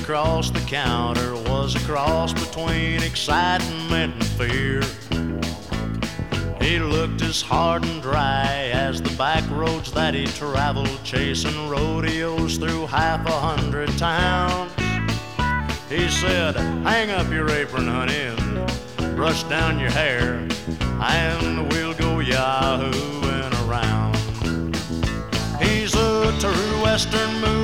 across the counter was a cross between excitement and fear. He looked as hard and dry as the back roads that he traveled, chasing rodeos through 500 towns. He said, hang up your apron, honey, and brush down your hair, and we'll go yahooing around. He's a true Western moon